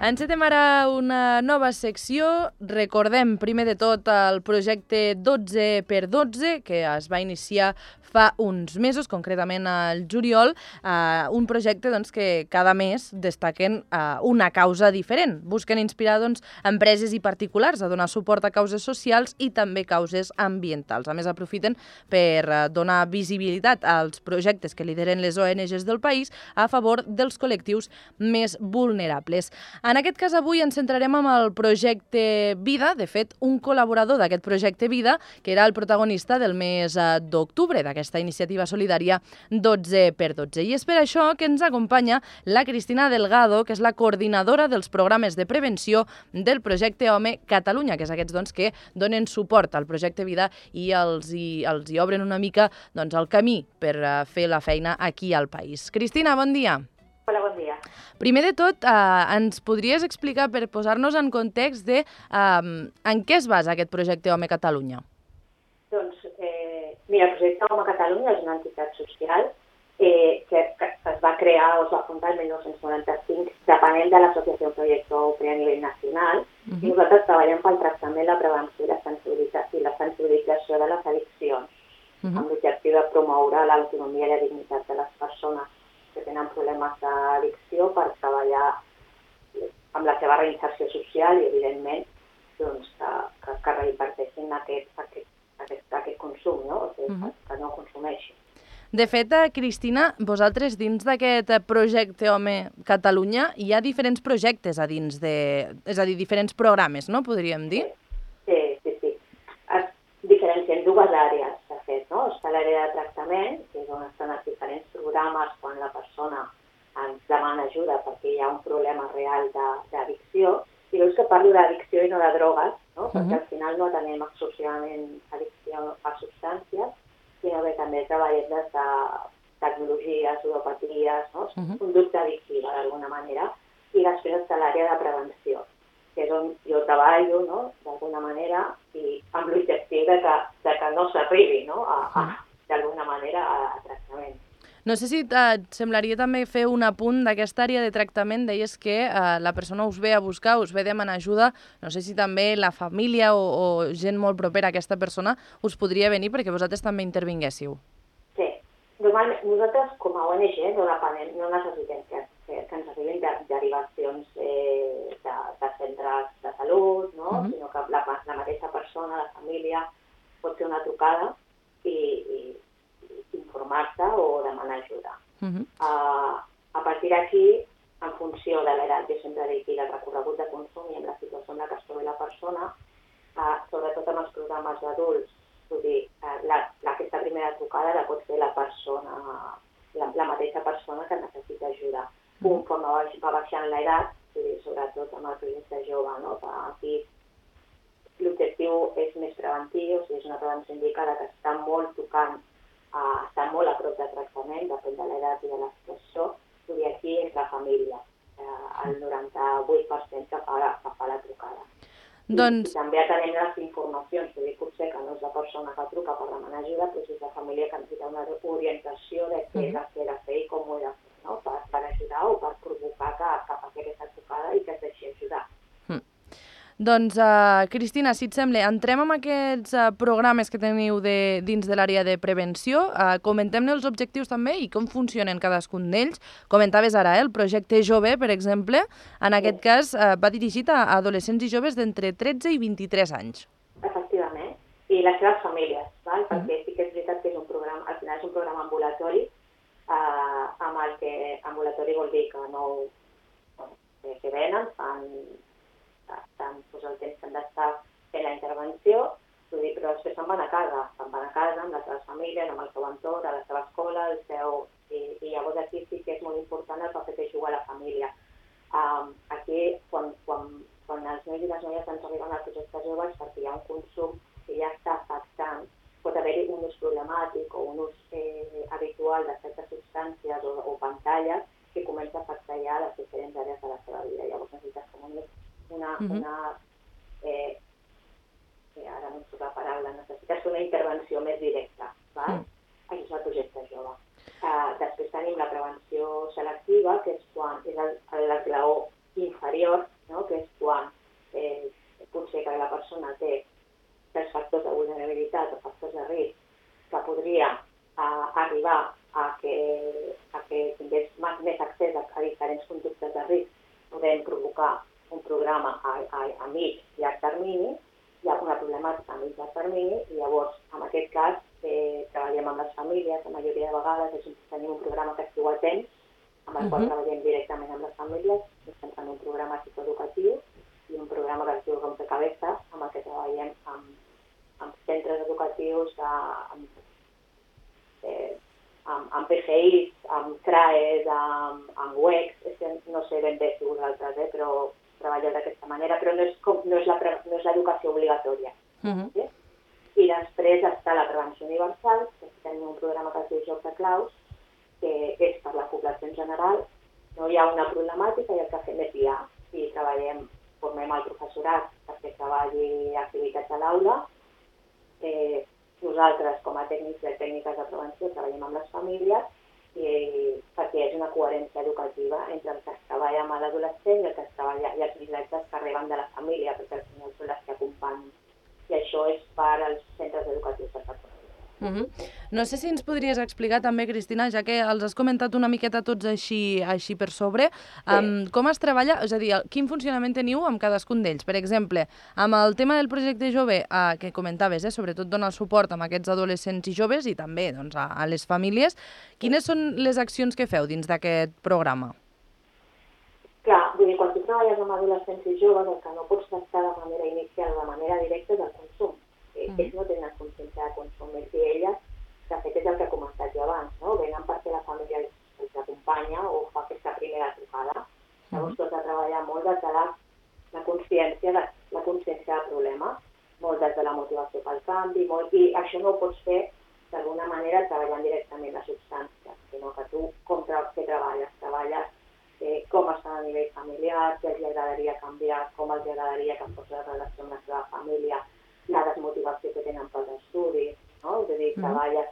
Encetem ara una nova secció. Recordem, primer de tot, el projecte 12x12, que es va iniciar fa uns mesos, concretament al juliol, un projecte que cada mes destaquen una causa diferent. Busquen inspirar empreses i particulars a donar suport a causes socials i també causes ambientals. A més, aprofiten per donar visibilitat als projectes que lideren les ONGs del país a favor dels col·lectius més vulnerables. En aquest cas, avui ens centrarem en el projecte Vida. De fet, un col·laborador d'aquest projecte Vida, que era el protagonista del mes d'octubre d'aquesta iniciativa solidària 12x12. I és per això que ens acompanya la Cristina Delgado, que és la coordinadora dels programes de prevenció del projecte Home Catalunya, que és aquests que donen suport al projecte Vida i els hi obren una mica el camí per fer la feina aquí al país. Cristina, bon dia. Hola, bon dia. Primer de tot, ens podries explicar, per posar-nos en context, en què es basa aquest projecte Home Catalunya? Doncs, mira, el projecte Home Catalunya és una entitat social que es va crear o es va fundar el 1995 depenent de l'associació Proyecto UPRE a nivell nacional, i nosaltres treballem pel tractament, la prevenció i la sensibilització de les addiccions, amb l'objectiu de promoure l'autonomia i la dignitat de les persones que tenen problemes d'addicció per treballar amb la seva reinserció social i, evidentment, que reinverteixin aquest consum, no? O sigui, que no consumeixin. De fet, Cristina, vosaltres dins d'aquest projecte Home Catalunya hi ha diferents projectes és a dir, diferents programes, no? Podríem dir? Sí. Es diferencien dues àrees, de fet, no? Està l'àrea de tractament, que és on estan els diferents programes quan la persona ens demana ajuda perquè hi ha un problema real d'addicció, i veus que parlo d'addicció i no de drogues, no? Perquè al final no tenim exclusivament addicció a substàncies, sinó que també treballem des de tecnologies, ludopaties, no? Conducta addictiva, d'alguna manera, i després està l'àrea de prevenció, que és on jo treballo, no? D'alguna manera, i amb l'objectiu de que no s'arribi, no? D'alguna manera a tractament. No sé si et semblaria també fer un apunt d'aquesta àrea de tractament. Deies que la persona us ve a buscar, us ve a demanar ajuda. No sé si també la família o gent molt propera a aquesta persona us podria venir perquè vosaltres també intervinguéssiu. Sí. Normalment, nosaltres com a ONG no necessitem que ens arribin derivacions de centres de salut, no? Sinó que la mateixa persona, la família, pot fer una trucada i informar-se o demanar ajuda. A partir d'aquí, en funció de l'edat, jo sempre dic, i del recorregut de consum i en la situació en la que es trobi la persona, sobretot en els programes d'adults, vull dir, aquesta primera trucada la pot fer la persona, la mateixa persona que necessita ajuda. Conforme va baixant l'edat, sobretot amb el projecte jove, no? Aquí l'objectiu és més preventiu, o sigui, és una prevenció indicada que està molt tocant, està molt a prop de tractament, depèn de l'edat i de la situació, i aquí és la família, el 98% que fa la trucada. I també tenim les informacions, vull dir, potser que no és la persona que truca per demanar ajuda, però és la família que necessita una orientació de què he de fer i com ho he de fer, no? Per ajudar o per provocar que faci aquesta trucada i que es deixi ajudar. Doncs, Cristina, si et sembla, entrem amb aquests programes que teniu dins de l'àrea de prevenció. Comentem-ne els objectius també i com funcionen cadascun d'ells. Comentaves ara, el projecte Jove, per exemple, en aquest cas va dirigit a adolescents i joves d'entre 13 i 23 anys. Efectivament, i les seves famílies, val? Perquè sí que és veritat que és un programa, al final és un programa ambulatori, amb el que ambulatori vol dir que no que venen, fan el temps que han d'estar fent la intervenció, però després se'n van a casa amb les seves famílies, amb el seu entorn, a la seva escola, i llavors aquí sí que és molt important el paper que juga la família. Aquí, quan els nois i les noies ens arriben al projecte jove és perquè hi ha un consum que ja està afectant, pot haver-hi un ús problemàtic o un ús habitual de certes substàncies o pantalles que comença a afectar ja les diferents àrees de la seva vida. Llavors necessites com ara no em surt la paraula, necessites una intervenció més directa, val? Això és el projecte jove. Després tenim la prevenció selectiva, que és l'esglaó inferior que tingués més accés a diferents conductes de risc, podem provocar un programa a mig i llarg termini, hi ha una problemàtica a mig i llarg termini, i llavors, en aquest cas, treballem amb les famílies, la majoria de vegades tenim un programa que es diu Temps, amb el qual treballem directament amb les famílies, mitjançant un programa psicoeducatiu i un programa que es diu Rompecabezas, amb el que treballem amb centres educatius, amb PGIs, amb CRAEs, amb UECs, no sé ben bé si vosaltres, però treballeu d'aquesta manera, però no és l'educació obligatòria. Sí? I després està la prevenció universal, que tenim un programa que es diu Joc de Claus, que és per la població en general, no hi ha una problemàtica i el que fem és guiar, i formem el professorat perquè treballi activitats a l'aula. Nosaltres, com a tècnics i tècniques de prevenció, treballem amb les famílies perquè hi hagi una coherència educativa entre el que es treballa amb l'adolescent i el que es treballa i els missatges que arriben de la família, perquè al final són les que acompanyen. I això és per als centres educatius de Catalunya. No sé si ens podries explicar també, Cristina, ja que els has comentat una miqueta tots així per sobre, com es treballa, és a dir, quin funcionament teniu amb cadascun d'ells? Per exemple, amb el tema del projecte jove que comentaves, sobretot donar suport a aquests adolescents i joves i també a les famílies, quines són les accions que feu dins d'aquest programa? Clar, vull dir, quan tu treballes amb adolescents i joves, el que no pots tractar de manera inicial o de manera directa és el consum. Ells no tenen consciència de consum, ells i elles, de fet és el que he comentat jo abans, no? Venen perquè la família els acompanya o fa aquesta primera trucada. Llavors tot de treballar molt des de la consciència del problema, molt des de la motivació pel canvi, i això no ho pots fer d'alguna manera treballant directament la substància, sinó que tu què treballes? Treballes com estan a nivell familiar, què els agradaria canviar, com els agradaria que fos la relació amb la seva família, la desmotivació que tenen pels estudis, no? És a dir, treballes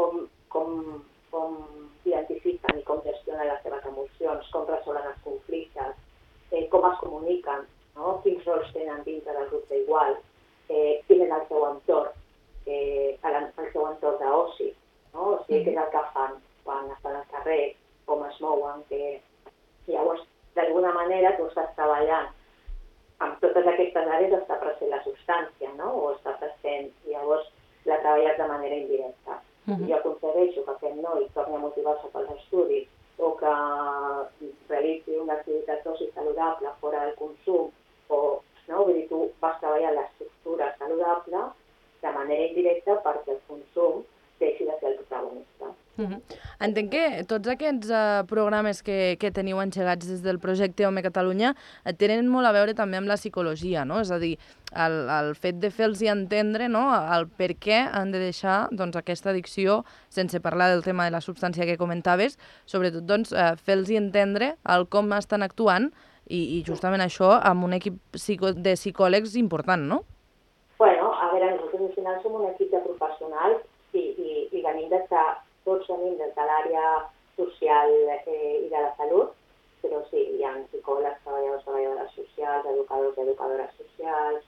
com identifiquen i com gestionen les seves emocions, com resolen els conflictes, com es comuniquen, no? Quins rols tenen dintre del grup d'igual, quin és el seu entorn, el seu entorn d'oci, no? O sigui, què és el que fan quan estan al carrer, com es mouen, llavors, d'alguna manera, tu estàs treballant amb totes aquestes àrees, està present la substància, no? O està present, i llavors la treballes de manera indirecta. Si jo aconsegueixo que aquest noi torni a motivar-se pels estudis o que realitzi una activitat d'oci saludable fora del consum, no? Vull dir, tu vas treballar l'estructura saludable de manera indirecta perquè el consum deixi de ser el protagonista. Entenc que tots aquests programes que teniu engegats des del projecte Home Catalunya tenen molt a veure també amb la psicologia, no? És a dir, el fet de fer-los entendre, no? El per què han de deixar aquesta addicció, sense parlar del tema de la substància que comentaves, sobretot fer-los entendre el com estan actuant i justament això amb un equip de psicòlegs important, no? Bueno, a veure, nosaltres al final som un equip de professionals i tots venim des de l'àrea social i de la salut, però sí, hi ha psicòlegs, treballadores socials, educadors i educadores socials,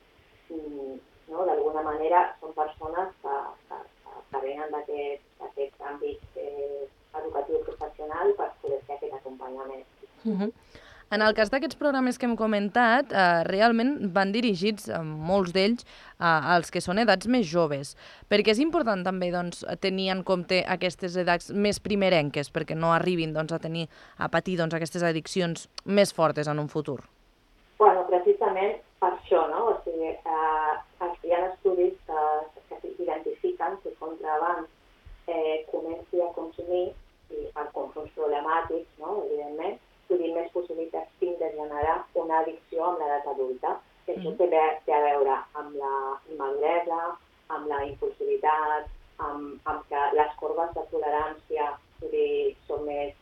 no? D'alguna manera són persones que venen d'aquest àmbit educatiu professional per poder fer aquest acompanyament. En el cas d'aquests programes que hem comentat, realment van dirigits, molts d'ells, als que són edats més joves, perquè és important també tenir en compte aquestes edats més primerenques, perquè no arribin a patir aquestes addiccions més fortes en un futur. Bueno, precisament per això, no? O sigui, hi ha estudis que identifiquen que contra abans comenci a consumir i amb consums problemàtics, no? Evidentment, tenim més possibilitats tinc de generar una addicció amb l'edat adulta. Això té a veure amb la immaduresa, amb la impulsivitat, amb que les corbes de tolerància són més...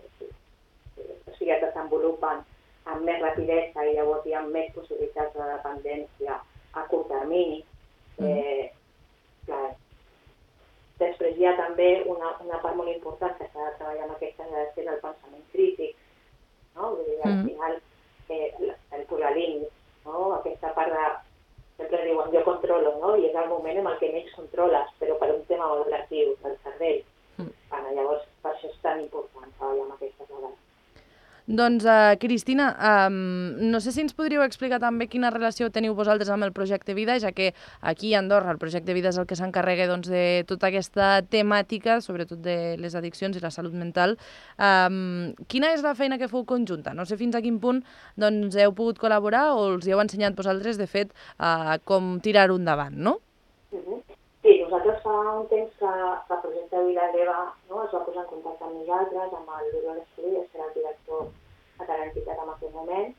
o sigui, es desenvolupen amb més rapidesa i llavors hi ha més possibilitats de dependència a curt termini. Després hi ha també una part molt important que s'ha de treballar amb aquestes edats, que és el pensament crític, no? Vull dir, al final el posar límits, no? Aquesta part de... sempre diuen jo controlo, no? I és el moment en el que menys controles, però per un tema maduratiu del cervell. Quan Llavors, per això és tan important treballar amb aquestes dades. Doncs, Cristina, no sé si ens podríeu explicar també quina relació teniu vosaltres amb el projecte Vida, ja que aquí a Andorra el projecte Vida és el que s'encarrega de tota aquesta temàtica, sobretot de les addiccions i la salut mental. Quina és la feina que feu conjunta? No sé fins a quin punt heu pogut col·laborar o els heu ensenyat vosaltres, de fet, com tirar-ho endavant, no? Sí, nosaltres fa un temps que el projecte Vida Greva es va posar en contacte amb nosaltres, amb l'Oriol Escudelles, que era el director de cada entitat en aquell moment,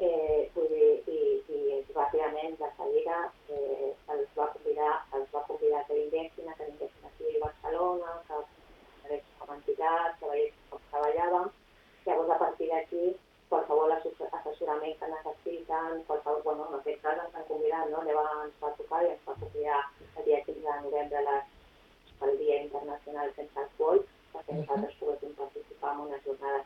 i ràpidament, de seguida, els va convidar que vinguessin aquí a Barcelona, que veiés com a entitat, que veiés com treballàvem. Llavors, a partir d'aquí, qualsevol assessorament que necessiten, en aquest cas ens han convidat, no? L'Eva ens va trucar i ens va convidar el dia 15 de novembre pel Dia Internacional Sense Alcohol, perquè nosaltres poguéssim participar en unes jornades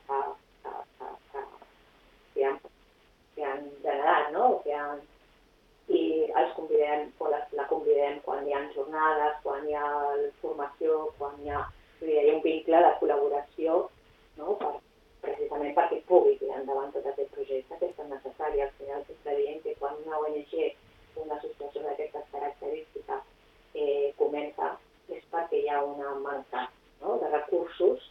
que han generat, no? I els convidem, la convidem quan hi ha jornades, quan hi ha formació, quan hi ha un vincle de col·laboració, no? Precisament perquè pugui tirar endavant tot aquest projecte que és tan necessari. Al final s'està dient que quan una ONG, una associació d'aquestes característiques comença és perquè hi ha una manca, no? De recursos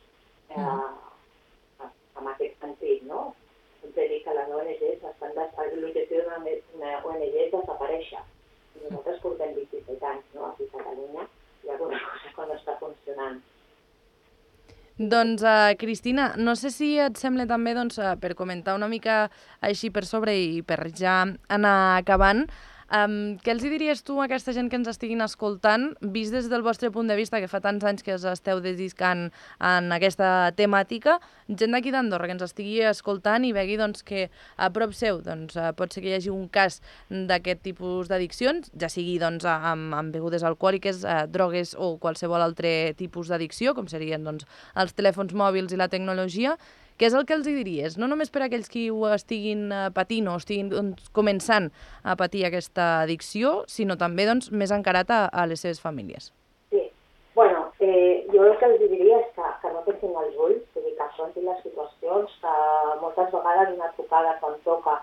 en aquest sentit, no? Sempre dic que les ONGs l'objectiu d'una ONG és desaparèixer. Nosaltres portem 27 anys, no? Aquí a Catalunya hi ha alguna cosa que no està funcionant. Doncs, Cristina, no sé si et sembla també, per comentar una mica així per sobre i per ja anar acabant, què els diries tu a aquesta gent que ens estiguin escoltant, vist des del vostre punt de vista, que fa tants anys que us esteu dedicant en aquesta temàtica, gent d'aquí d'Andorra que ens estigui escoltant i vegi que a prop seu pot ser que hi hagi un cas d'aquest tipus d'addiccions, ja sigui amb begudes alcohòliques, drogues o qualsevol altre tipus d'addicció, com serien els telèfons mòbils i la tecnologia. Què és el que els diries? No només per a aquells que ho estiguin patint o estiguin començant a patir aquesta addicció, sinó també més encarat a les seves famílies. Sí. Bueno, jo el que els diria és que no pensin els ulls, vull dir que afrontin les situacions, que moltes vegades una trucada quan toca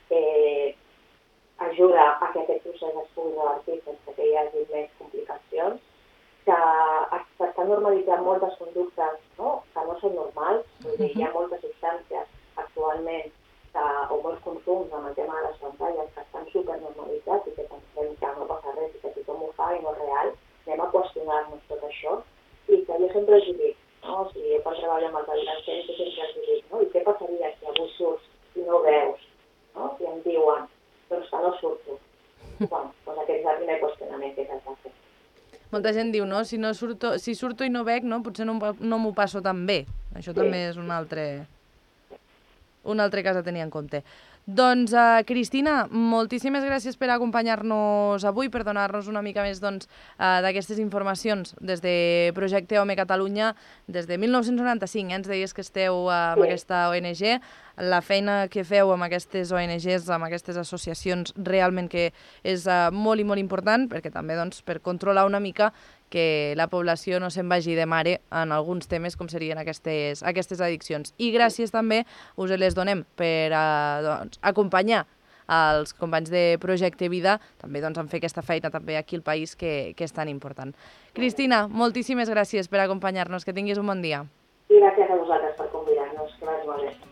ajuda a que aquest procés es pugui revertir sense que hi hagi més complicacions, que s'estan normalitzant moltes conductes que no són normals, vull dir, hi ha moltes substàncies actualment o molts consums amb el tema de les pantalles que estan supernormalitzats i que pensem que no passa res i que tothom ho fa i no és real. Anem a qüestionar-nos tot això i que jo sempre els dic, no? O sigui, quan treballo amb els adolescents sempre els dic, no? I què passaria si avui surts i no veus? No? I em diuen, doncs que no surto. Bueno, doncs aquest és el primer qüestionament que s'ha de fer. Molta gent diu, no? Si surto i no bec, no? Potser no m'ho passo tan bé. Això també és un altre cas a tenir en compte. Doncs, Cristina, moltíssimes gràcies per acompanyar-nos avui, per donar-nos una mica més d'aquestes informacions des de Projecte Home Catalunya. Des de 1995 ens deies que esteu amb aquesta ONG. La feina que feu amb aquestes ONGs, amb aquestes associacions, realment que és molt i molt important, perquè també per controlar una mica que la població no se'n vagi de mare en alguns temes com serien aquestes addiccions. I gràcies també us les donem per acompanyar els companys de Projecte Vida també en fer aquesta feina també aquí al país que és tan important. Cristina, moltíssimes gràcies per acompanyar-nos, que tinguis un bon dia. I gràcies a vosaltres per convidar-nos, que vagi molt bé.